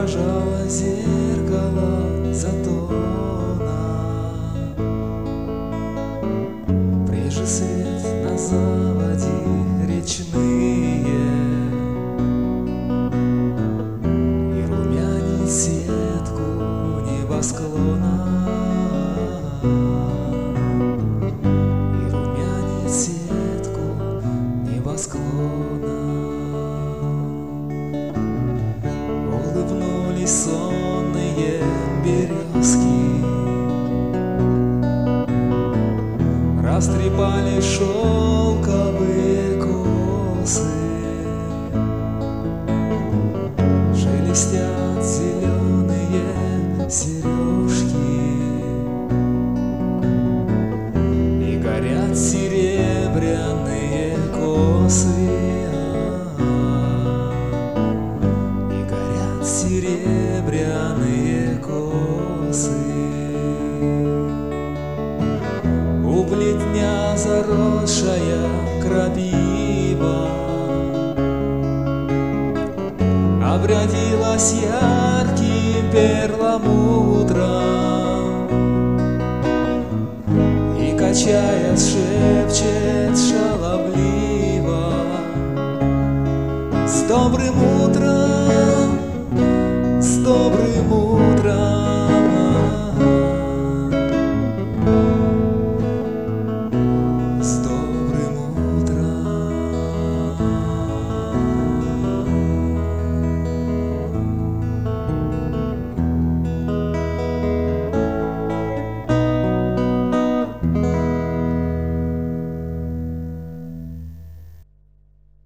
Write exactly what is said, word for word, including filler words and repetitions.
отражало зеркало затона. Прежде свет на заводе речные и румянит сетку небосклона, и румянит сетку небосклона. Улыбнулись сонные березки, растрепали шелковые косы, шелестят зеленые сережки и горят серебряные косы, и горят серебряные косы. У плетня заросшая крапива обрядилась ярким перламутром и, качаясь, шепчет шаловливо: с добрым утром, с добрым